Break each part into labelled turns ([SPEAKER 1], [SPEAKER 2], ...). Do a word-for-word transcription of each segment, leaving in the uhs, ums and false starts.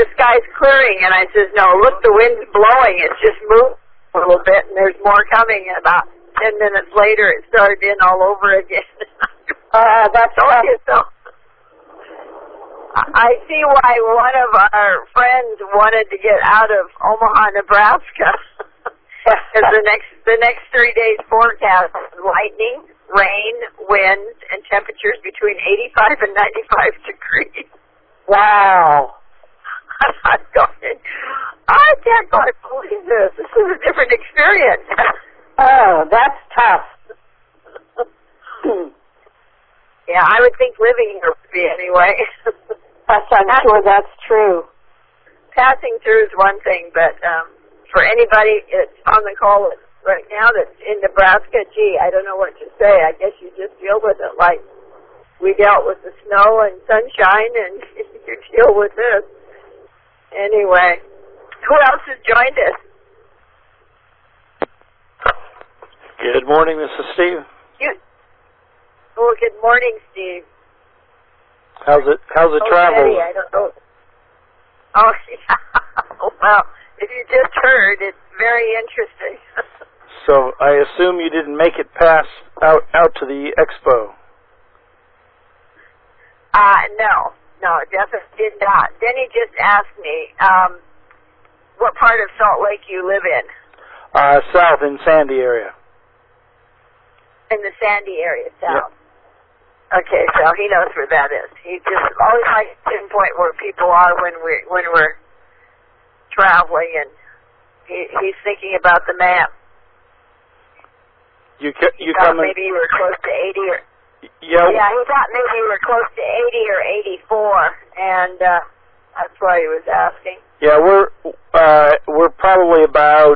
[SPEAKER 1] the sky's clearing, and I says, no, look, the wind's blowing. It's just moved a little bit, and there's more coming. And about ten minutes later, it started in all over again.
[SPEAKER 2] uh, that's
[SPEAKER 1] told you so. I see why one of our friends wanted to get out of Omaha, Nebraska. Because the next the next three days forecast is lightning, rain, winds, and temperatures between eighty-five and ninety-five degrees.
[SPEAKER 2] Wow.
[SPEAKER 1] I'm going, I can't quite believe this. This is a different experience.
[SPEAKER 2] Oh, that's tough.
[SPEAKER 1] Yeah, I would think living here would be anyway.
[SPEAKER 2] Yes, I'm sure that's true.
[SPEAKER 1] Passing through is one thing, but um, for anybody that's on the call right now that's in Nebraska, gee, I don't know what to say. I guess you just deal with it like we dealt with the snow and sunshine, and you deal with this. Anyway, who else has joined us?
[SPEAKER 3] Good morning, this is Steve.
[SPEAKER 1] You. Well, good morning, Steve.
[SPEAKER 3] How's it? How's it
[SPEAKER 1] oh,
[SPEAKER 3] travel?
[SPEAKER 1] Betty, I don't know. Oh, yeah. Well, if you just heard, it's very interesting.
[SPEAKER 3] So I assume you didn't make it past out out to the expo.
[SPEAKER 1] Uh, no, no, definitely did not. Denny just asked me, um, what part of Salt Lake you live in?
[SPEAKER 3] Uh, south in Sandy area.
[SPEAKER 1] In the Sandy area, south.
[SPEAKER 3] Yep.
[SPEAKER 1] Okay, so he knows where that is. He just always likes to pinpoint where people are when we're when we're traveling, and he, he's thinking about the map.
[SPEAKER 3] You ca- you
[SPEAKER 1] he thought
[SPEAKER 3] coming?
[SPEAKER 1] Maybe you were close to eighty or.
[SPEAKER 3] Yeah.
[SPEAKER 1] Yeah, he thought maybe you were close to eighty or eighty-four, and uh, that's why he was asking.
[SPEAKER 3] Yeah, we're uh, we're probably about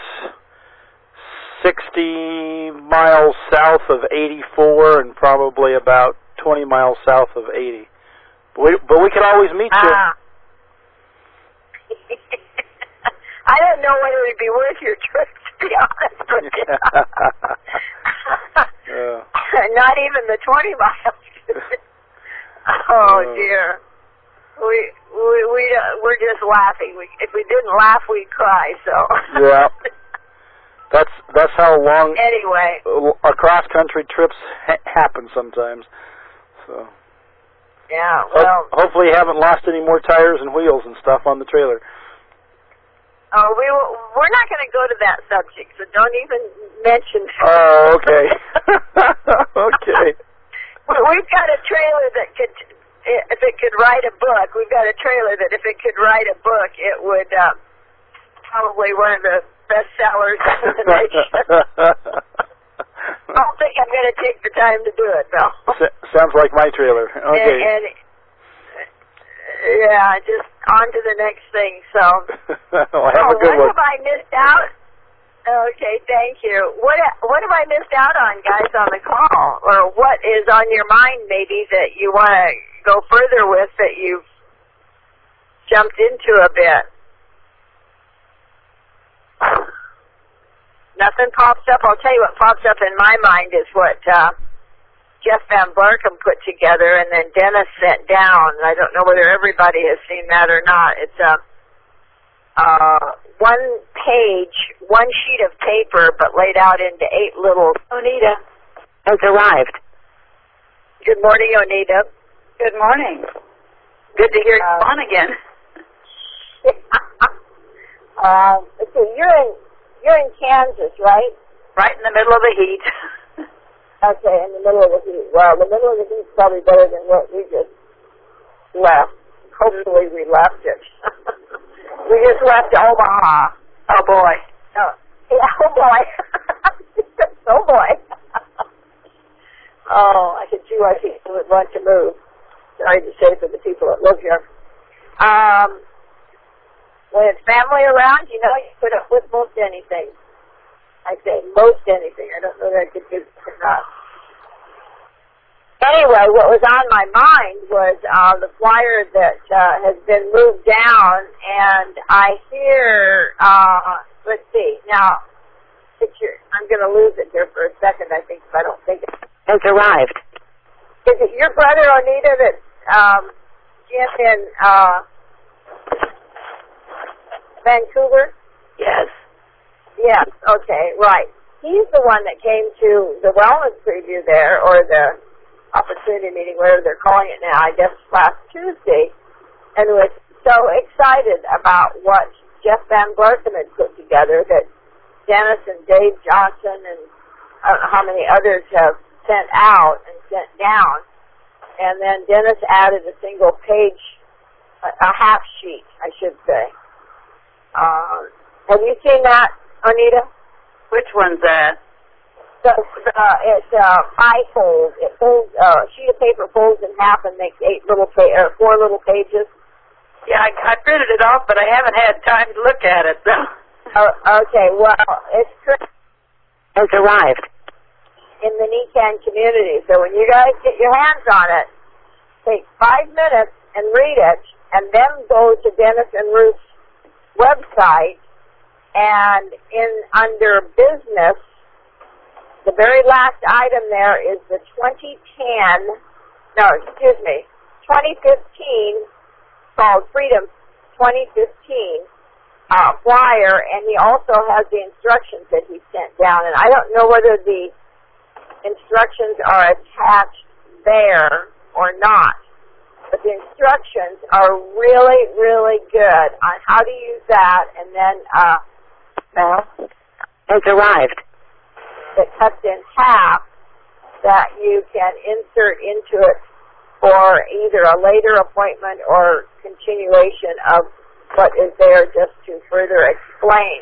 [SPEAKER 3] sixty miles south of eighty-four, and probably about twenty miles south of eighty. But we, but we can always meet you.
[SPEAKER 1] Ah. I don't know whether it would be worth your trip, to be honest with you.
[SPEAKER 3] uh.
[SPEAKER 1] Not even the twenty miles. Oh
[SPEAKER 3] uh.
[SPEAKER 1] dear. We we we uh, we're just laughing. We, if we didn't laugh, we'd cry. So.
[SPEAKER 3] Yeah. That's that's how long.
[SPEAKER 1] Anyway.
[SPEAKER 3] Uh, cross country trips ha- happen sometimes. So.
[SPEAKER 1] Yeah. Well.
[SPEAKER 3] Ho- hopefully, you haven't lost any more tires and wheels and stuff on the trailer.
[SPEAKER 1] Oh, we will, we're not going to go to that subject, so don't even mention that.
[SPEAKER 3] Oh, okay. Okay.
[SPEAKER 1] We've got a trailer that could, if it could write a book, we've got a trailer that if it could write a book, it would uh, probably one of the best sellers in the nation. I don't think I'm going to take the time to do it, though.
[SPEAKER 3] S- sounds like my trailer. Okay.
[SPEAKER 1] And, and yeah, just on to the next thing. So,
[SPEAKER 3] well, have
[SPEAKER 1] oh,
[SPEAKER 3] a good
[SPEAKER 1] what
[SPEAKER 3] one.
[SPEAKER 1] have I missed out? Okay, thank you. What what have I missed out on, guys, on the call, or what is on your mind, maybe that you want to go further with that you've jumped into a bit? Nothing pops up. I'll tell you what pops up in my mind is what. Uh, Jeff Van Blarkum put together, and then Dennis sent down. I don't know whether everybody has seen that or not. It's a uh, one page, one sheet of paper, but laid out into eight little. Onita has arrived. Good morning, Onita.
[SPEAKER 2] Good morning.
[SPEAKER 1] Good to hear you
[SPEAKER 2] Uh,
[SPEAKER 1] on again.
[SPEAKER 2] uh, let's see, you're in you're in Kansas, right?
[SPEAKER 1] Right in the middle of the heat.
[SPEAKER 2] Okay, in the middle of the heat. Well, the middle of the heat is probably better than what we just left. Hopefully we left it. We just left Omaha.
[SPEAKER 1] Oh, boy.
[SPEAKER 2] Oh, yeah, oh, boy. Oh, boy. Oh, I can see why people would want to move. Sorry to say for the people that live here. Um, when it's family around, you know, you put up with most anything. I say most anything. I don't know that I could do this or not. Anyway, what was on my mind was uh, the flyer that uh, has been moved down, and I hear, uh, let's see, now, picture, I'm going to lose it here for a second, I think, if I don't think it
[SPEAKER 1] Has arrived.
[SPEAKER 2] Is it your brother, Onita, that um, Jim and uh, Vancouver?
[SPEAKER 1] Yes.
[SPEAKER 2] Yes, okay, right. He's the one that came to the wellness preview there, or the opportunity meeting, whatever they're calling it now, I guess last Tuesday, and was so excited about what Jeff Van Blarcom had put together that Dennis and Dave Johnson and I don't know how many others have sent out and sent down. And then Dennis added a single page, a, a half sheet, I should say. Uh, have you seen that, Anita?
[SPEAKER 1] Which one's that?
[SPEAKER 2] The, uh, it's uh, five-fold. It folds, uh, a sheet of paper folds in half and makes eight little pa- or four little pages.
[SPEAKER 1] Yeah, I, I printed it off, but I haven't had time to look at it, though.
[SPEAKER 2] Oh, okay, well, it's
[SPEAKER 1] has arrived
[SPEAKER 2] in the NECAN community. So when you guys get your hands on it, take five minutes and read it, and then go to Dennis and Ruth's website, and in under business, the very last item there is the twenty ten, no, excuse me, twenty fifteen, called Freedom twenty fifteen uh, flyer, and he also has the instructions that he sent down. And I don't know whether the instructions are attached there or not, but the instructions are really, really good on how to use that, and then uh,
[SPEAKER 1] now has arrived.
[SPEAKER 2] That cuts in half that you can insert into it for either a later appointment or continuation of what is there just to further explain.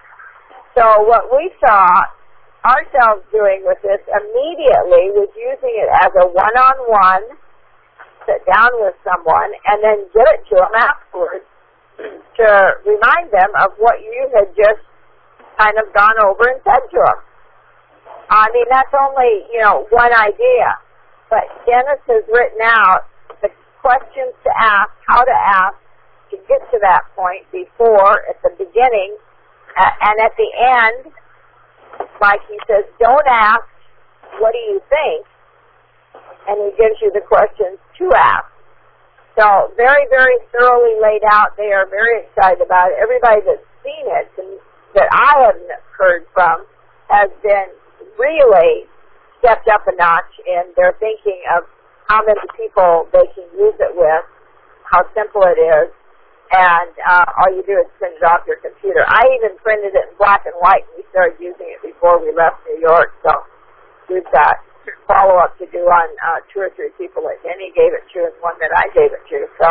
[SPEAKER 2] So what we saw ourselves doing with this immediately was using it as a one-on-one, sit down with someone, and then give it to them afterwards to remind them of what you had just kind of gone over and said to them. I mean, that's only, you know, one idea. But Dennis has written out the questions to ask, how to ask, to get to that point before, at the beginning, uh, and at the end, like he says, don't ask, what do you think? And he gives you the questions to ask. So very, very thoroughly laid out. They are very excited about it. Everybody that's seen it and that I have heard from has been really stepped up a notch in their thinking of how many people they can use it with, how simple it is, and uh, all you do is print it off your computer. I even printed it in black and white, and we started using it before we left New York, so we've got follow-up to do on uh, two or three people that Denny gave it to and one that I gave it to. So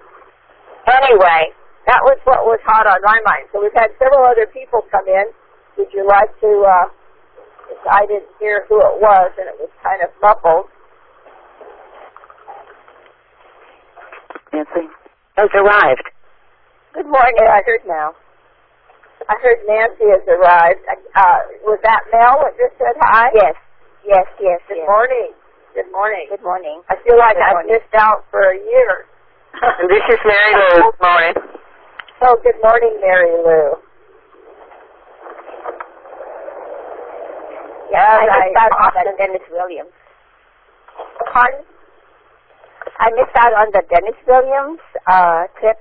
[SPEAKER 2] anyway, that was what was hot on my mind. So we've had several other people come in. Would you like to, uh, I didn't hear who it was, and it was kind of muffled.
[SPEAKER 1] Nancy has arrived.
[SPEAKER 2] Good morning. I heard now. I heard Nancy has arrived. Uh, was that Mel that just said hi?
[SPEAKER 4] Yes. Yes, yes,
[SPEAKER 2] Good
[SPEAKER 4] yes.
[SPEAKER 2] morning. Good morning.
[SPEAKER 4] Good morning.
[SPEAKER 2] I feel like
[SPEAKER 4] Good
[SPEAKER 2] I've
[SPEAKER 4] morning.
[SPEAKER 2] missed out for a year.
[SPEAKER 1] This is Mary Lou. Good morning.
[SPEAKER 2] Oh, good morning, Mary Lou.
[SPEAKER 4] Yeah, I
[SPEAKER 2] I-
[SPEAKER 4] missed out on
[SPEAKER 2] I-
[SPEAKER 4] the Dennis Williams.
[SPEAKER 2] Pardon?
[SPEAKER 4] I missed out on the Dennis Williams uh, clips.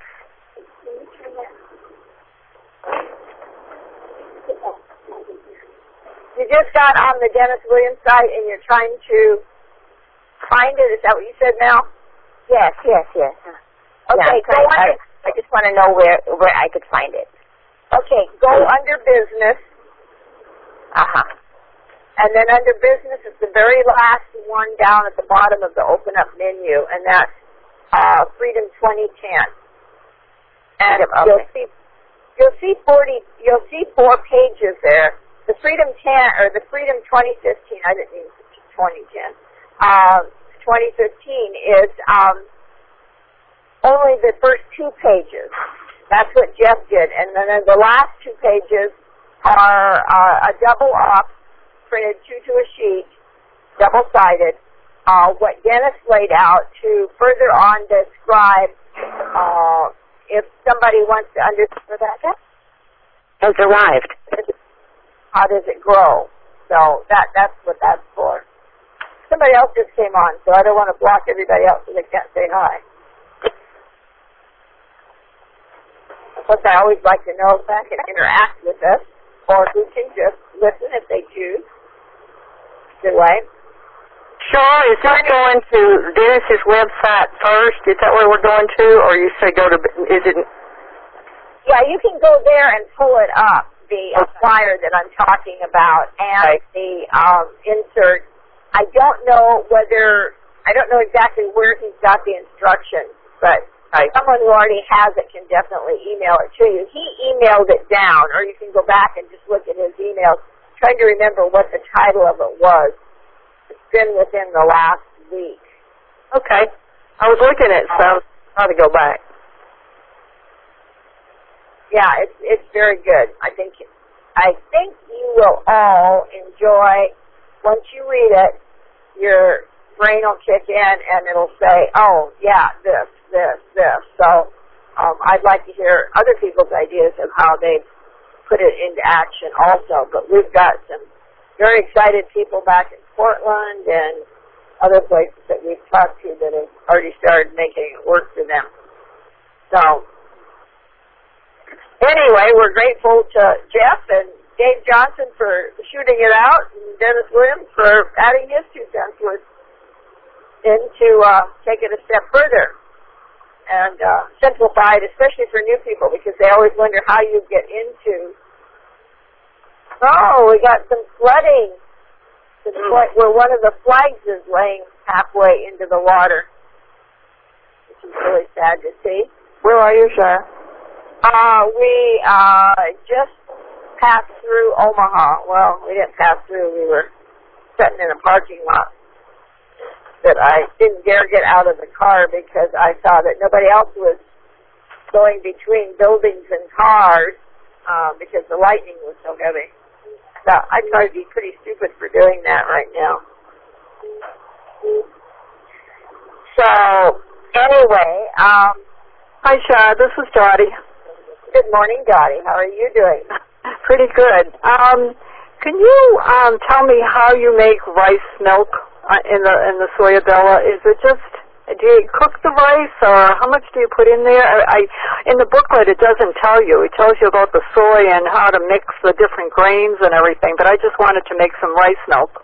[SPEAKER 2] You just got on the Dennis Williams site and you're trying to find it. Is that what you said, Mel?
[SPEAKER 4] Yes, yes, yes.
[SPEAKER 2] Okay,
[SPEAKER 4] yeah,
[SPEAKER 2] go
[SPEAKER 4] I,
[SPEAKER 2] under.
[SPEAKER 4] I, I just want to know where where I could find it.
[SPEAKER 2] Okay, go under business,
[SPEAKER 4] Uh-huh.
[SPEAKER 2] and then under business is the very last one down at the bottom of the open up menu, and that's uh, Freedom twenty ten. And
[SPEAKER 4] Freedom,
[SPEAKER 2] you'll
[SPEAKER 4] okay.
[SPEAKER 2] see you'll see forty you'll see four pages there. The Freedom ten or the Freedom twenty fifteen. I didn't mean twenty ten. Um, twenty fifteen is um, only the first two pages. That's what Jeff did, and then the last two pages are uh, a double up, printed two to a sheet, double-sided. Uh, what Dennis laid out to further on describe uh, if somebody wants to understand that.
[SPEAKER 1] Has arrived.
[SPEAKER 2] How does it grow? So that that's what that's for. Somebody else just came on, so I don't want to block everybody else so they can't say hi. Plus, I always like to know if they can interact with us or who can just listen if they choose. Good way.
[SPEAKER 1] Sure. Is this going to Dennis's website first? Is that where we're going to? Or you say go to, is it?
[SPEAKER 2] Yeah, you can go there and pull it up, the okay. flyer that I'm talking about, and okay. the um, insert. I don't know whether, I don't know exactly where he's got the instructions, but okay. someone who already has it can definitely email it to you. He emailed it down, or you can go back and just look at his emails, trying to remember what the title of it was. It's been within the last week.
[SPEAKER 1] Okay. I was looking at it, so I was trying to go back.
[SPEAKER 2] Yeah, it's it's very good. I think I think you will all enjoy. Once you read it, your brain will kick in and it'll say, "Oh, yeah, this, this, this." So um, I'd like to hear other people's ideas of how they've put it into action, also. But we've got some very excited people back in Portland and other places that we've talked to that have already started making it work for them. So. Anyway, we're grateful to Jeff and Dave Johnson for shooting it out, and Dennis Williams for adding his two cents worth in to uh, take it a step further and uh, simplify it, especially for new people, because they always wonder how you get into. Oh, we got some flooding to the point where one of the flags is laying halfway into the water, which is really sad to see.
[SPEAKER 1] Where are you, Shar?
[SPEAKER 2] Uh, we uh, just passed through Omaha. Well, we didn't pass through. We were sitting in a parking lot that I didn't dare get out of the car because I saw that nobody else was going between buildings and cars uh, because the lightning was so heavy. So I'd probably be pretty stupid for doing that right now. So, anyway, um,
[SPEAKER 1] hi, Shar. This is Dottie.
[SPEAKER 2] Good morning, Dottie. How are you doing?
[SPEAKER 1] Pretty good. Um, can you um, tell me how you make rice milk uh, in the in the soyabella? Is it just, do you cook the rice, or how much do you put in there? I, I in the booklet it doesn't tell you. It tells you about the soy and how to mix the different grains and everything. But I just wanted to make some rice milk.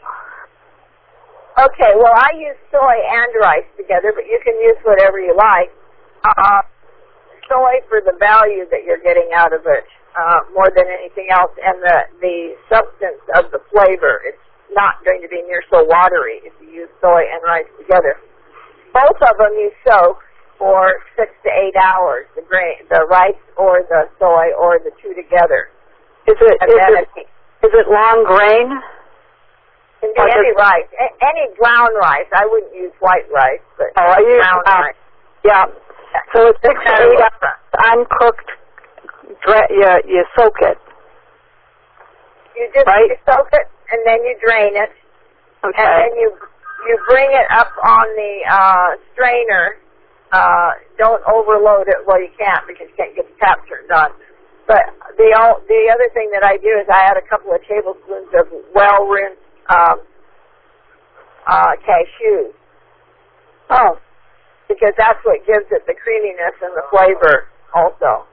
[SPEAKER 2] Okay. Well, I use soy and rice together, but you can use whatever you like. Uh, soy for the value that you're getting out of it uh, more than anything else, and the the substance of the flavor. It's not going to be near so watery if you use soy and rice together. Both of them you soak for six to eight hours, the grain, the rice or the soy or the two together.
[SPEAKER 1] Is it is it, it is it long grain?
[SPEAKER 2] Can be any rice, a- any brown rice. I wouldn't use white rice, but
[SPEAKER 1] oh, I use
[SPEAKER 2] brown
[SPEAKER 1] uh,
[SPEAKER 2] rice.
[SPEAKER 1] Yeah. So it's six to eight hours uncooked. You, you soak it.
[SPEAKER 2] You just
[SPEAKER 1] right?
[SPEAKER 2] you soak it and then you drain it.
[SPEAKER 1] Okay.
[SPEAKER 2] And then you you bring it up on the uh, strainer. Uh, don't overload it. Well, you can't because you can't get the tap turned on. But the all, the other thing that I do is I add a couple of tablespoons of well rinsed um, uh, cashews.
[SPEAKER 1] Oh.
[SPEAKER 2] Because that's what gives it the creaminess and the flavor also.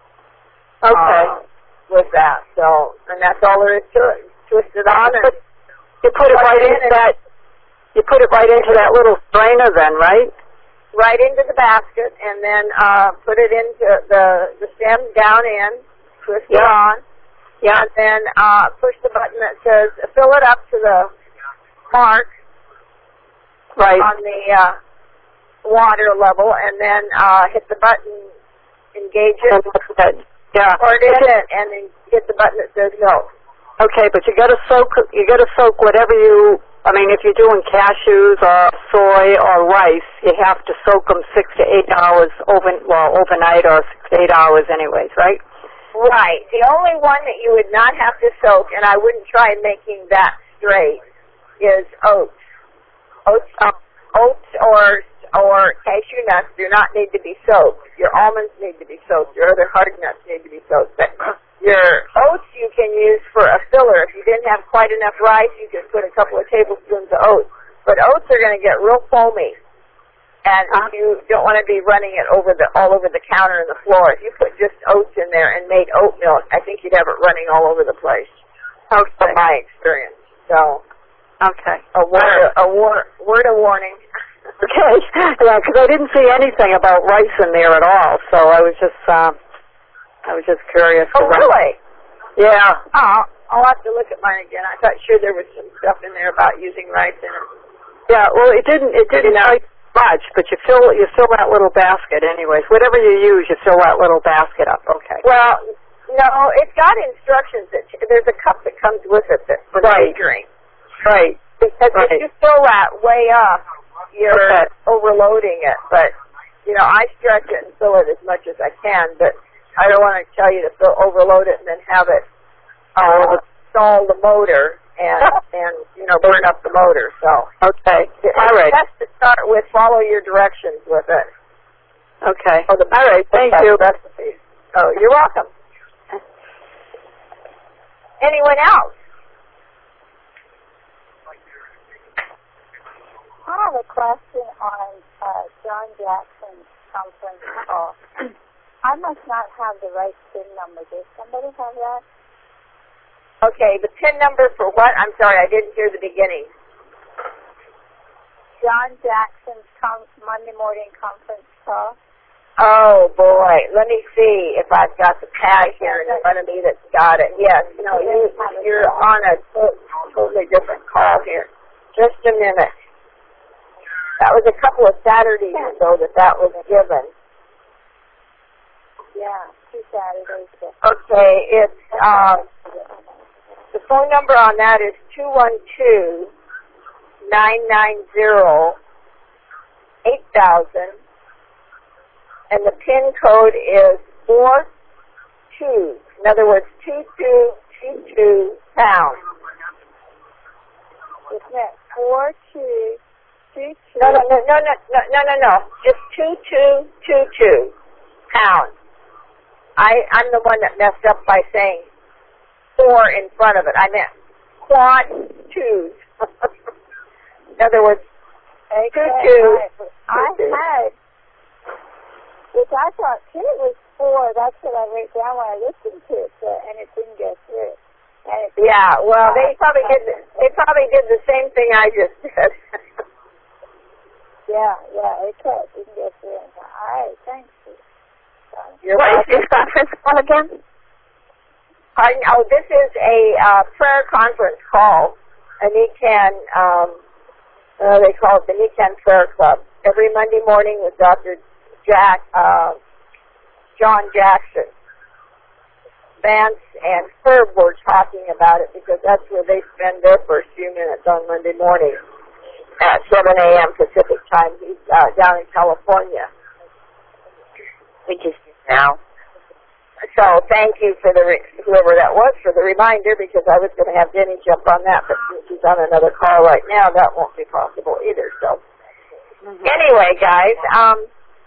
[SPEAKER 1] Okay.
[SPEAKER 2] Uh, with that. So, and that's all there is to it. Twist it on and
[SPEAKER 1] you put it right into that, you put it right into that little strainer then, right?
[SPEAKER 2] Right into the basket, and then uh, put it into the, the stem down in, twist
[SPEAKER 1] yeah.
[SPEAKER 2] it on,
[SPEAKER 1] yeah.
[SPEAKER 2] and then uh, push the button that says, fill it up to the mark
[SPEAKER 1] right.
[SPEAKER 2] on the uh, water level, and then uh, hit the button, engage it,
[SPEAKER 1] yeah.
[SPEAKER 2] pour it in, and, and then hit the button that says milk.
[SPEAKER 1] Okay, but you got to soak. You got to soak whatever you. I mean, if you're doing cashews or soy or rice, you have to soak them six to eight hours over. Well, overnight or six to eight hours, anyways, right?
[SPEAKER 2] Right. The only one that you would not have to soak, and I wouldn't try making that straight, is oats. Oats, um, oats or or cashew nuts do not need to be soaked. Your almonds need to be soaked. Your other hard nuts need to be soaked. But your oats you can use for a filler. If you didn't have quite enough rice, you could put a couple of tablespoons of oats. But oats are going to get real foamy.
[SPEAKER 1] And uh, you don't want to be running it over the all over the counter and the floor. If you put just oats in there and made oat milk, I think you'd have it running all over the place.
[SPEAKER 2] Okay.
[SPEAKER 1] From my experience. So,
[SPEAKER 2] okay.
[SPEAKER 1] A word, a, war, word of warning.
[SPEAKER 2] Okay. Yeah, because I didn't see anything about rice in there at all. So I was just, um, I was just curious.
[SPEAKER 1] Oh, really?
[SPEAKER 2] I, yeah.
[SPEAKER 1] Oh, I'll have to look at mine again. I thought sure there was some stuff in there about using rice in it.
[SPEAKER 2] Yeah. Well, it didn't. It didn't. You know, much, but you fill you fill that little basket anyways. Whatever you use, you fill that little basket up. Okay.
[SPEAKER 1] Well, no, it's got instructions that there's a cup that comes with it that for
[SPEAKER 2] right.
[SPEAKER 1] measuring.
[SPEAKER 2] Right.
[SPEAKER 1] Because
[SPEAKER 2] right.
[SPEAKER 1] if you fill that way up, you're okay. overloading it. But you know, I stretch it and fill it as much as I can. But I don't want to tell you to fill overload it and then have it uh, stall the motor. And, and, you know, burn up the motor, so.
[SPEAKER 2] Okay.
[SPEAKER 1] It's
[SPEAKER 2] all right.
[SPEAKER 1] best to start with follow your directions with it.
[SPEAKER 2] Okay.
[SPEAKER 1] Oh, the,
[SPEAKER 2] all right. Thank you.
[SPEAKER 1] Recipes. Oh, you're welcome. Anyone else?
[SPEAKER 4] I have a question on uh, John Jackson's conference call. I must not have the right PIN number. Does somebody have that?
[SPEAKER 1] Okay, the PIN number for what? I'm sorry, I didn't hear the beginning.
[SPEAKER 4] John Jackson's com- Monday morning conference call.
[SPEAKER 1] Oh, boy. Let me see if I've got the pad here in front of me that's got it. Yes, no, you, you're on a to- totally different call here. Just a minute. That was a couple of Saturdays ago that that was given.
[SPEAKER 4] Yeah, two Saturdays ago.
[SPEAKER 1] Okay, it's... Um, The phone number on that is two one two, nine nine zero, eight thousand, and the PIN code is four two. In other words, two two two two pound.
[SPEAKER 4] Isn't it four two two two?
[SPEAKER 1] No, no, no, no, no, no, no, no, no. Just two two two two pound. I I'm the one that messed up by saying four in front of it. I meant quad twos. In other words,
[SPEAKER 4] okay,
[SPEAKER 1] two two.
[SPEAKER 4] I had, which I thought too was four. That's what I wrote down when I listened to it, so, and it didn't go through. And it
[SPEAKER 1] yeah, well, they probably did. The, they probably did the same thing I just did.
[SPEAKER 4] yeah, yeah, it could. It didn't go through. All right, thanks.
[SPEAKER 1] You're
[SPEAKER 2] what is this conference call again?
[SPEAKER 1] Pardon? Oh, this is a uh, prayer conference call, a Nican, um, uh, they call it the Nican Prayer Club. Every Monday morning with Doctor Jack, uh, John Jackson. Vance and Herb were talking about it because that's where they spend their first few minutes on Monday morning at seven a.m. Pacific time. He's uh, down in California, which is now. So thank you for the re- whoever that was for the reminder, because I was going to have Denny jump on that, but since she's on another call right now, that won't be possible either. So mm-hmm. Anyway, guys, um,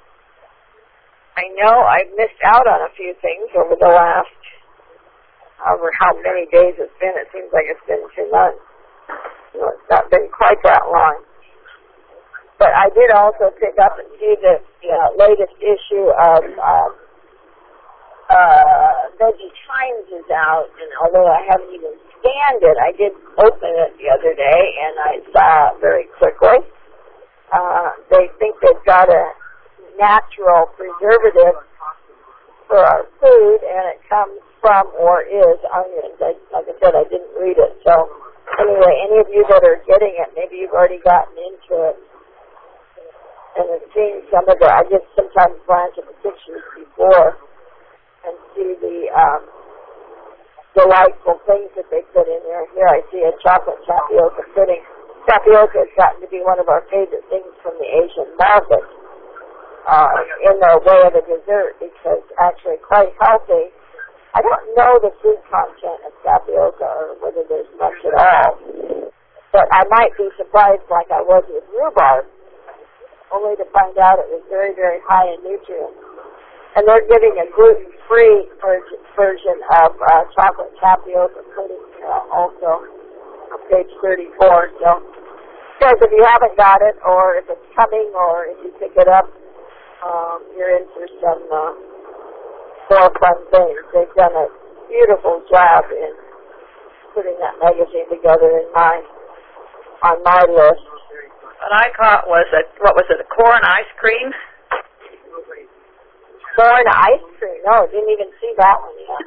[SPEAKER 1] I know I've missed out on a few things over the last, however how many days it's been. It seems like it's been two months. So it's not been quite that long. But I did also pick up and see the uh, latest issue of um, uh, Veggie Times is out, and although I haven't even scanned it, I did open it the other day, and I saw very quickly. Uh, they think they've got a natural preservative for our food, and it comes from or is onions. I, like I said, I didn't read it. So anyway, any of you that are getting it, maybe you've already gotten into it and have seen some of the, I just sometimes glance at the pictures before and see the um, delightful things that they put in there. Here I see a chocolate tapioca pudding. Tapioca has gotten to be one of our favorite things from the Asian market uh, in their way of a dessert, because actually quite healthy. I don't know the food content of tapioca or whether there's much at all, but I might be surprised like I was with rhubarb, only to find out it was very, very high in nutrients. And they're giving a gluten-free version of uh, chocolate tapioca pudding uh, also on page thirty-four. So
[SPEAKER 2] Because if you haven't got it, or if it's coming, or if you pick it up, um, you're in for some uh, more fun things. They've done a beautiful job in putting that magazine together in my on my list.
[SPEAKER 5] What I caught was a what was it? A corn ice cream.
[SPEAKER 2] Corn ice cream? No, didn't even see that one yet.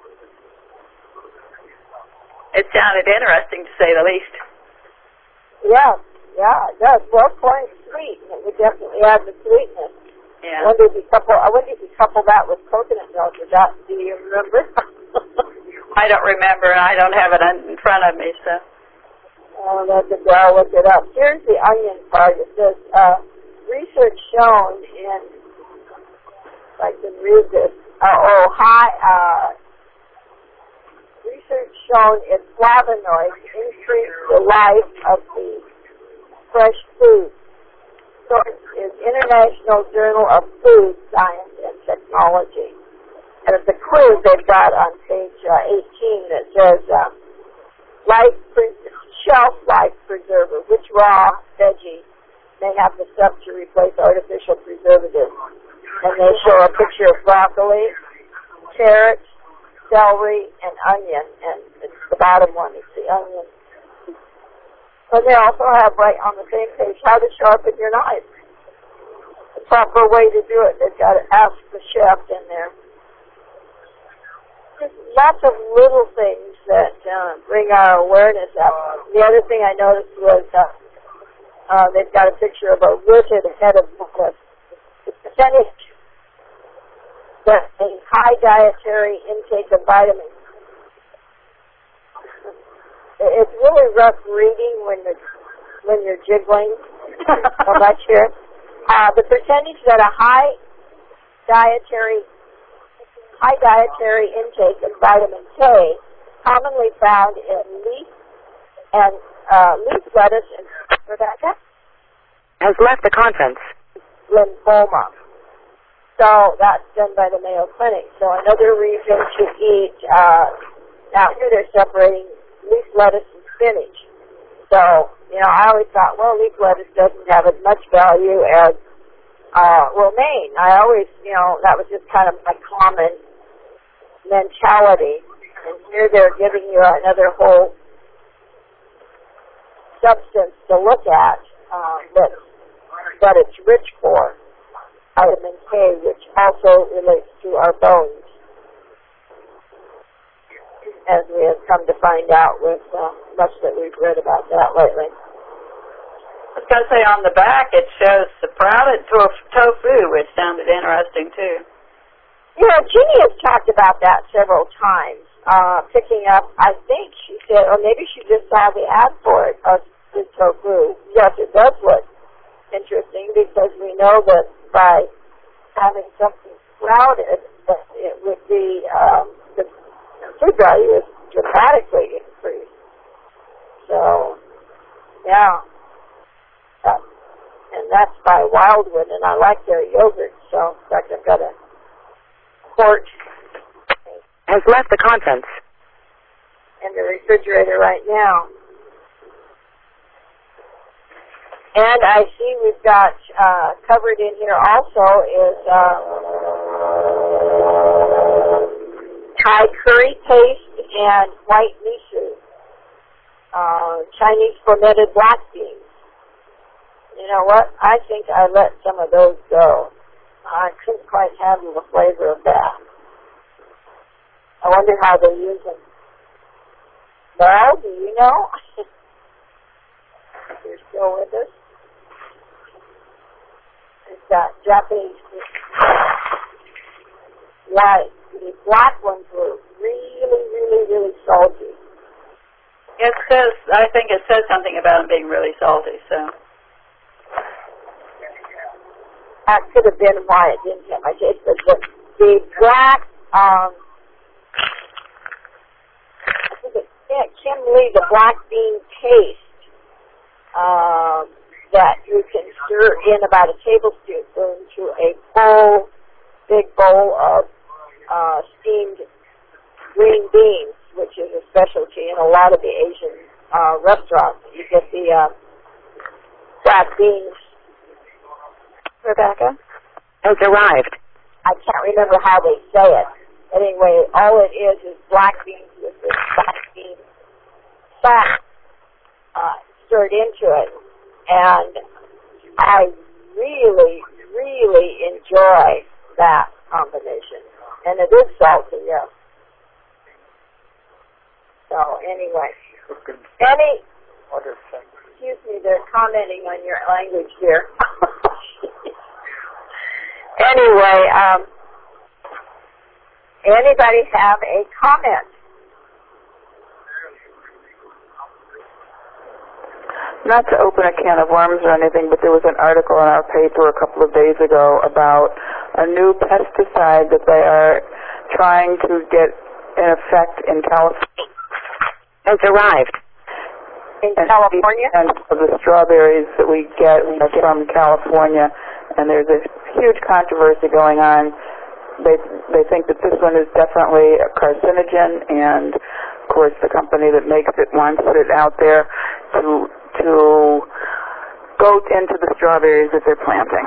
[SPEAKER 5] It sounded interesting, to say the least.
[SPEAKER 2] Yeah, yeah, it does. Well, corn's sweet, and it would definitely add the sweetness.
[SPEAKER 5] Yeah.
[SPEAKER 2] I wonder if you couple. I wonder if you couple that with coconut milk. Is that? Do you remember?
[SPEAKER 5] I don't remember. I don't have it in front of me, so.
[SPEAKER 2] Oh, that's a go. I'll look it up. Here's the onion part. It says uh, research shown in. If I can read this. Uh, oh, hi. Uh, research shown in flavonoids increase the life of the fresh food. Source is International Journal of Food Science and Technology. And it's a quiz they've got on page uh, eighteen that says uh, life pre- shelf life preserver. Which raw veggie may have the stuff to replace artificial preservatives? And they show a picture of broccoli, carrots, celery, and onion, and it's the bottom one is the onion. But they also have right on the same page how to sharpen your knife. The proper way to do it. They've got to ask the chef in there. Just lots of little things that uh, bring our awareness up. The other thing I noticed was uh, uh, they've got a picture of a rooted head of lettuce. The percentage that a high dietary intake of vitamins. It's really rough reading when you're, when you're jiggling so much here. Uh, the percentage that a high dietary high dietary intake of vitamin K, commonly found in leaf and uh, leaf lettuce and Rebecca
[SPEAKER 6] has left the contents.
[SPEAKER 2] Lymphoma. So that's done by the Mayo Clinic. So another reason to eat, uh, now here they're separating leaf lettuce and spinach. So, you know, I always thought, well, leaf lettuce doesn't have as much value as uh, romaine. I always, you know, that was just kind of my common mentality. And here they're giving you another whole substance to look at uh, that, that it's rich for. Vitamin K, which also relates to our bones, as we have come to find out with uh, much that we've read about that lately.
[SPEAKER 5] I was going to say on the back it shows sprouted tofu, which sounded interesting too.
[SPEAKER 2] You know, Ginny has talked about that several times, uh, picking up, I think she said, or maybe she just saw the ad for it, of the tofu. Yes, it does look interesting because we know that by having something sprouted, that it would be, um, the food value is dramatically increased. So, yeah. That, and that's by Wildwood, and I like their yogurt, so in fact I've got a quart.
[SPEAKER 6] Has left the contents
[SPEAKER 2] In the refrigerator right now. And I see we've got uh, covered in here also is uh, Thai curry paste and white miso, uh, Chinese fermented black beans. You know what? I think I let some of those go. I couldn't quite handle the flavor of that. I wonder how they use them. Well, do you know? You're still with us? It's got Japanese white. The black ones were really, really, really salty.
[SPEAKER 5] It says, I think it says something about them being really salty, so.
[SPEAKER 2] That could have been why it didn't get my taste, but the, the black, um, I think it's yeah, Kim Lee, the black bean paste, um, that you can stir in about a tablespoon to a bowl, big bowl of uh, steamed green beans, which is a specialty in a lot of the Asian uh, restaurants. You get the uh, black beans.
[SPEAKER 6] Rebecca has arrived.
[SPEAKER 2] I can't remember how they say it. Anyway, all it is is black beans with this black bean fat uh, stirred into it. And I really, really enjoy that combination. And it is salty, yes. So, anyway. Any, excuse me, they're commenting on your language here. Anyway, um, anybody have a comment?
[SPEAKER 7] Not to open a can of worms or anything, but there was an article in our paper a couple of days ago about a new pesticide that they are trying to get in effect in California.
[SPEAKER 6] Has arrived.
[SPEAKER 2] In California?
[SPEAKER 7] And of the strawberries that we get from California, and there's a huge controversy going on. They they think that this one is definitely a carcinogen, and of course the company that makes it wants it out there to to go into the strawberries that they're planting.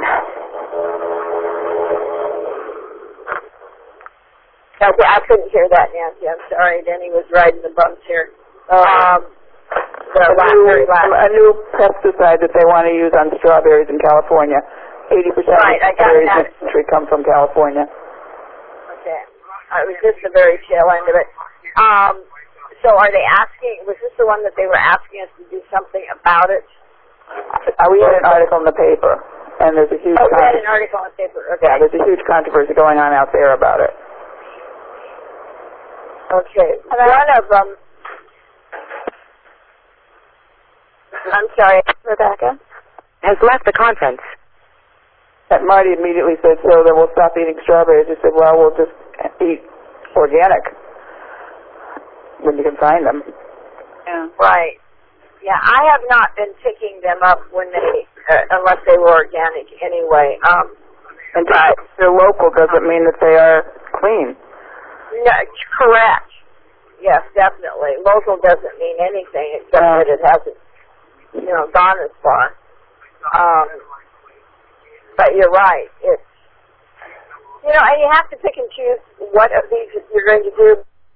[SPEAKER 2] Okay, I couldn't hear that, Nancy. I'm sorry. Denny was riding the bumps here. Um,
[SPEAKER 7] a, new, a new pesticide that they want to use on strawberries in California. eighty percent
[SPEAKER 2] right,
[SPEAKER 7] of the strawberries in the country come from California.
[SPEAKER 2] Okay. It was just the very tail end of it. Um, so are they asking, was this the one that they were asking us to do something about it?
[SPEAKER 7] Uh, we had an article in the paper, and there's a huge...
[SPEAKER 2] Oh, we had an article in the paper, okay.
[SPEAKER 7] Yeah, there's a huge controversy going on out there about it.
[SPEAKER 2] Okay. One of them... I'm sorry,
[SPEAKER 6] Rebecca has left the conference.
[SPEAKER 7] And Marty immediately said, so then we'll stop eating strawberries. He said, well, we'll just eat organic when you can find them.
[SPEAKER 2] Yeah. Right. Yeah, I have not been picking them up when they, uh, unless they were organic anyway. Um,
[SPEAKER 7] and but they're local doesn't mean that they are clean.
[SPEAKER 2] No, correct. Yes, definitely. Local doesn't mean anything except uh, that it hasn't, you know, gone as far. Um, but you're right. It's, you know, and you have to pick and choose what of these you're going to do.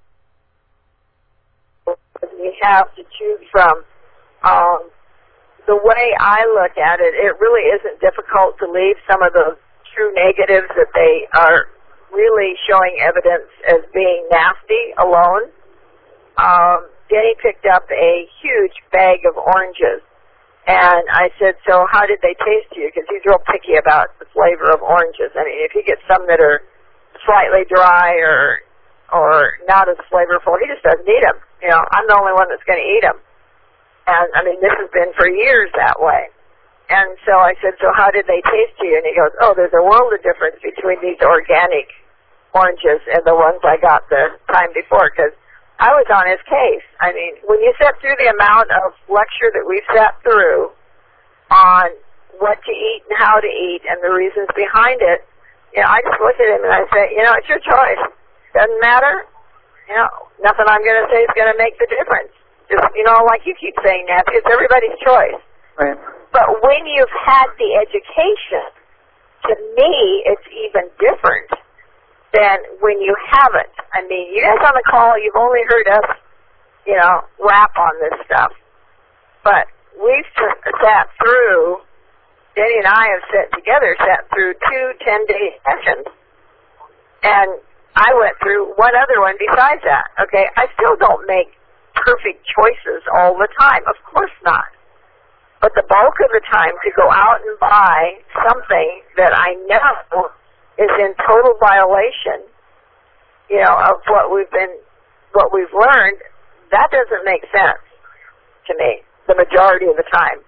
[SPEAKER 2] You have to choose from. Um, the way I look at it, it really isn't difficult to leave some of the true negatives that they are really showing evidence as being nasty alone. Um, Denny picked up a huge bag of oranges. And I said, so how did they taste to you? Because he's real picky about the flavor of oranges. I mean, if you get some that are slightly dry or or not as flavorful, he just doesn't eat them. You know, I'm the only one that's going to eat them. And, I mean, this has been for years that way. And so I said, so how did they taste to you? And he goes, oh, there's a world of difference between these organic oranges and the ones I got the time before, because I was on his case. I mean, when you sit through the amount of lecture that we've sat through on what to eat and how to eat and the reasons behind it, you know, I just looked at him and I said, you know, it's your choice. Doesn't matter. You know, nothing I'm going to say is going to make the difference. Just, you know, like you keep saying, Nancy, it's everybody's choice.
[SPEAKER 7] Right.
[SPEAKER 2] But when you've had the education, to me, it's even different than when you haven't. I mean, you guys on the call, you've only heard us, you know, rap on this stuff. But we've sat through, Denny and I have sat together, sat through two ten-day sessions. And I went through one other one besides that. Okay, I still don't make perfect choices all the time. Of course not. But the bulk of the time to go out and buy something that I know is in total violation, you know, of what we've been, what we've learned, that doesn't make sense to me, the majority of the time.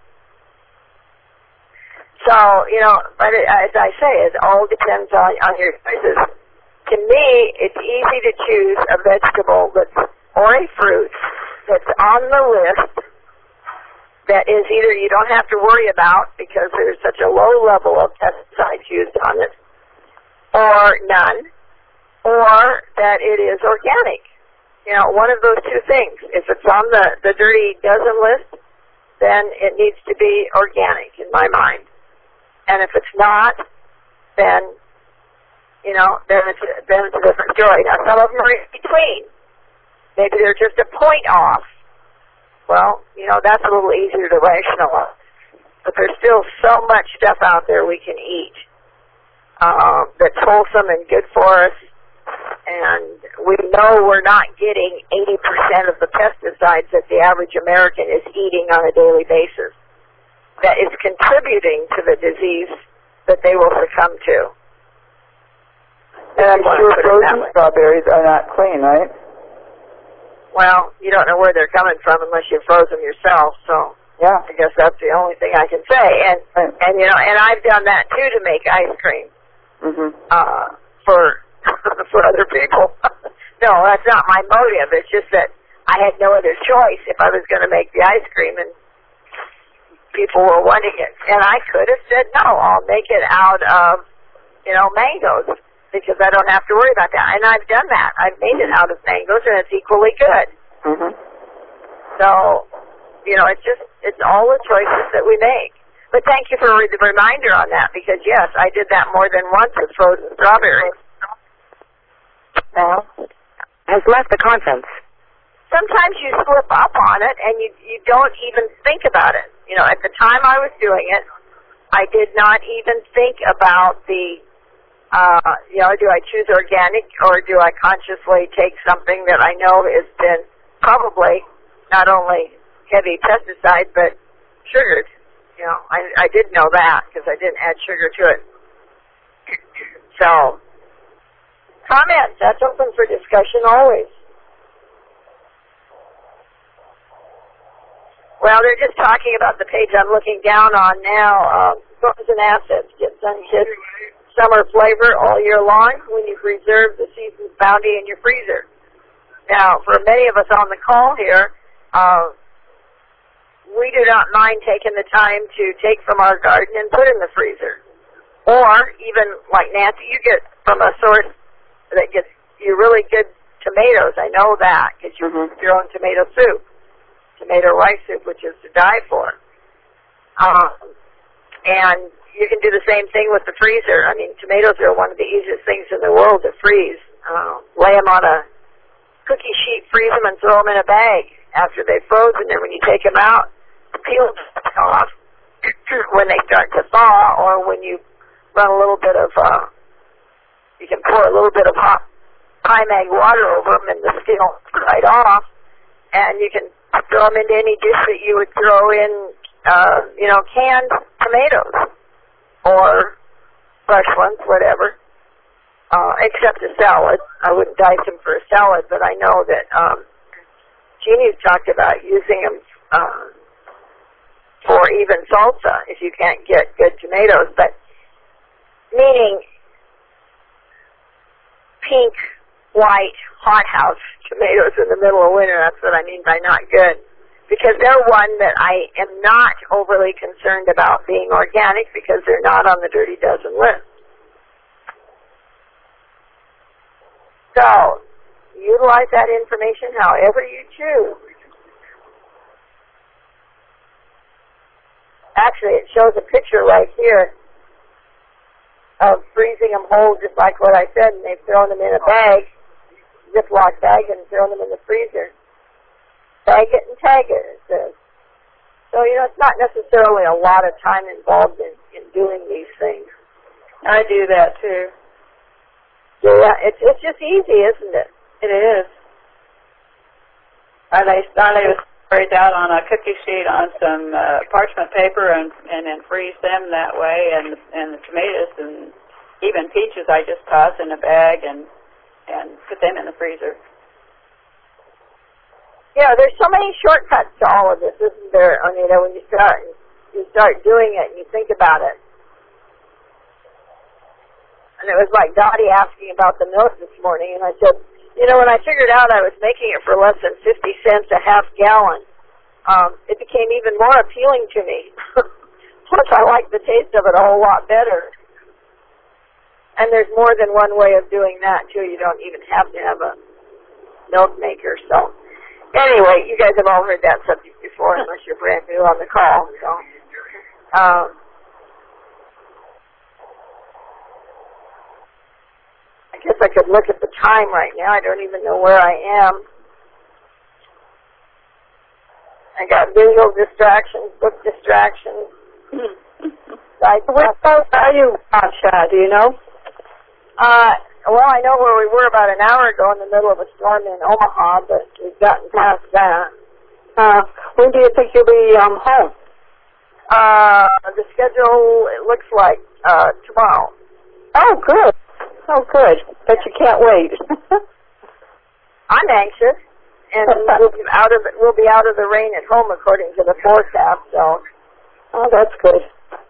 [SPEAKER 2] So, you know, but it, as I say, it all depends on, on your choices. To me, it's easy to choose a vegetable that's, or a fruit that's on the list that is either you don't have to worry about because there's such a low level of pesticides used on it, or none, or that it is organic. You know, one of those two things. If it's on the, the dirty dozen list, then it needs to be organic in my mind. And if it's not, then, you know, then it's, then it's a different story. Now, some of them are in between. Maybe they're just a point off. Well, you know, that's a little easier to rationalize. But there's still so much stuff out there we can eat uh, that's wholesome and good for us. And we know we're not getting eighty percent of the pesticides that the average American is eating on a daily basis. That is contributing to the disease that they will succumb to.
[SPEAKER 7] And I'm sure frozen strawberries are not clean, right?
[SPEAKER 2] Well, you don't know where they're coming from unless you froze them yourself, so
[SPEAKER 7] yeah,
[SPEAKER 2] I guess that's the only thing I can say. And
[SPEAKER 7] right.
[SPEAKER 2] and you know, and I've done that too to make ice cream
[SPEAKER 7] mm-hmm.
[SPEAKER 2] uh, for for other people. No, that's not my motive. It's just that I had no other choice if I was going to make the ice cream, and people were wanting it. And I could have said, no, I'll make it out of, you know, mangoes, because I don't have to worry about that. And I've done that. I've made it out of mangoes, and it's equally good.
[SPEAKER 7] Mm-hmm.
[SPEAKER 2] So, you know, it's just, it's all the choices that we make. But thank you for the reminder on that, because, yes, I did that more than once with frozen strawberries.
[SPEAKER 6] Now, has left the conference.
[SPEAKER 2] Sometimes you slip up on it, and you you don't even think about it. You know, at the time I was doing it, I did not even think about the, uh, you know, do I choose organic, or do I consciously take something that I know has been probably not only heavy pesticide, but sugared. You know, I, I did know that, because I didn't add sugar to it. So, comments, that's open for discussion always. Well, they're just talking about the page I'm looking down on now. Um, frozen assets get sun-kissed summer flavor all year long when you preserve the season's bounty in your freezer. Now, for many of us on the call here, uh, we do not mind taking the time to take from our garden and put in the freezer. Or even, like Nancy, you get from a source that gets you really good tomatoes. I know that, because you
[SPEAKER 7] mm-hmm.
[SPEAKER 2] make your own tomato soup, tomato rice soup, which is to die for. Um, and you can do the same thing with the freezer. I mean, tomatoes are one of the easiest things in the world to freeze. Uh, lay them on a cookie sheet, freeze them, and throw them in a bag after they've frozen. And when you take them out, peel them off when they start to thaw, or when you run a little bit of, uh, you can pour a little bit of hot Primag water over them, and the skin will right off. And you can throw them into any dish that you would throw in, uh, you know, canned tomatoes or fresh ones, whatever, uh, except a salad. I wouldn't dice them for a salad, but I know that um, Jeannie's talked about using them uh, for even salsa if you can't get good tomatoes, but meaning pink, white, hothouse tomatoes in the middle of winter. That's what I mean by not good. Because they're one that I am not overly concerned about being organic, because they're not on the Dirty Dozen list. So, utilize that information however you choose. Actually, it shows a picture right here of freezing them whole, just like what I said, and they've thrown them in a bag, Ziploc bag, and thrown them in the freezer. Bag it and tag it, it says. So, you know, it's not necessarily a lot of time involved in, in doing these things.
[SPEAKER 5] I do that, too.
[SPEAKER 2] Yeah, it's it's just easy, isn't it?
[SPEAKER 5] It is. I lay, I lay the strawberries out on a cookie sheet on some uh, parchment paper, and, and then freeze them that way, and, and the tomatoes and even peaches I just toss in a bag and, and put them in the freezer.
[SPEAKER 2] Yeah, there's so many shortcuts to all of this, isn't there, Anita, when you start you start doing it and you think about it. And it was like Dottie asking about the milk this morning, and I said, you know, when I figured out I was making it for less than fifty cents a half gallon, um, it became even more appealing to me. Plus, I like the taste of it a whole lot better. And there's more than one way of doing that, too. You don't even have to have a milk maker, so... Anyway, you guys have all heard that subject before, unless you're brand new on the call. So, um, I guess I could look at the time right now. I don't even know where I am. I got visual distractions, book distractions.
[SPEAKER 1] Where are you, Asha? Do you know?
[SPEAKER 2] Uh, well, I know where we were about an hour ago in the middle of a storm in Omaha, but we've gotten past that.
[SPEAKER 1] Uh, when do you think you'll be um, home?
[SPEAKER 2] Uh, the schedule, it looks like uh, tomorrow.
[SPEAKER 1] Oh, good. Oh, good. Bet you can't wait.
[SPEAKER 2] I'm anxious, and we'll be out of the, we'll be out of the rain at home according to the forecast. So,
[SPEAKER 1] oh, that's good.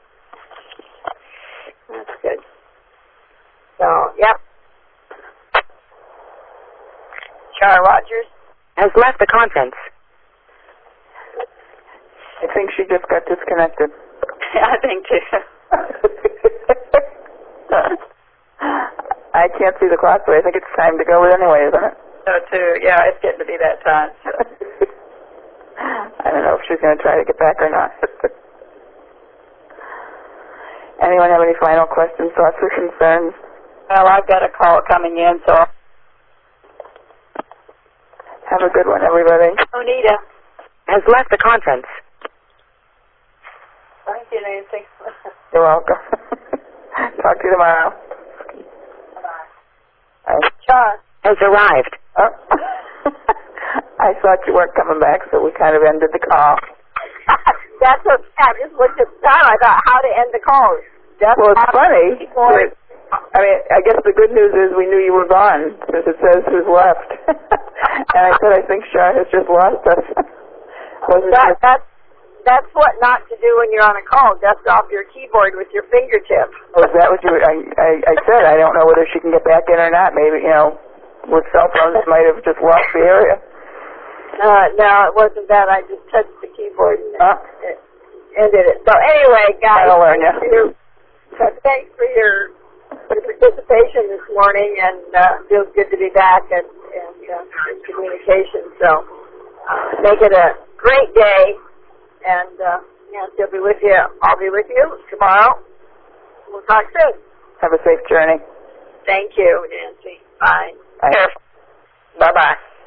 [SPEAKER 1] That's good.
[SPEAKER 2] So, yep. Char Rogers
[SPEAKER 6] has left the conference.
[SPEAKER 7] I think she just got disconnected.
[SPEAKER 5] I think too.
[SPEAKER 7] I can't see the clock, but I think it's time to go anyway, isn't it?
[SPEAKER 5] So too. Yeah, it's getting to be that time. So.
[SPEAKER 7] I don't know if she's going to try to get back or not. Anyone have any final questions, thoughts, or concerns?
[SPEAKER 5] Well, I've got a call coming in, so.
[SPEAKER 7] Have a good one, everybody.
[SPEAKER 2] Onita
[SPEAKER 6] has left the conference.
[SPEAKER 2] Thank you, Nancy.
[SPEAKER 7] You're welcome. Talk to you tomorrow.
[SPEAKER 2] Bye. Char
[SPEAKER 6] has arrived.
[SPEAKER 7] Oh. I thought you weren't coming back, so we kind of ended the call.
[SPEAKER 2] That's okay. I just looked at the time. I thought, how to end the call. That's
[SPEAKER 7] well, it's funny. But, I mean, I guess the good news is we knew you were gone, since it says who's left. And I said, I think Char has just lost us.
[SPEAKER 2] that, that's, that's what not to do when you're on a call. Dust off your keyboard with your fingertip.
[SPEAKER 7] Oh, is that what you? I, I, I said I don't know whether she can get back in or not. Maybe, you know, with cell phones, might have just lost the area.
[SPEAKER 2] Uh, no, it wasn't that. I just touched the keyboard and
[SPEAKER 7] uh,
[SPEAKER 2] it ended it. So anyway, guys,
[SPEAKER 7] I'll learn you.
[SPEAKER 2] For your, so thanks for your for your participation this morning, and uh, feels good to be back and, and uh, in communication. So uh, make it a great day, and uh, Nancy will be with you. I'll be with you tomorrow. We'll talk soon.
[SPEAKER 7] Have a safe journey.
[SPEAKER 2] Thank you, Nancy. Bye.
[SPEAKER 7] Bye.
[SPEAKER 5] Bye-bye.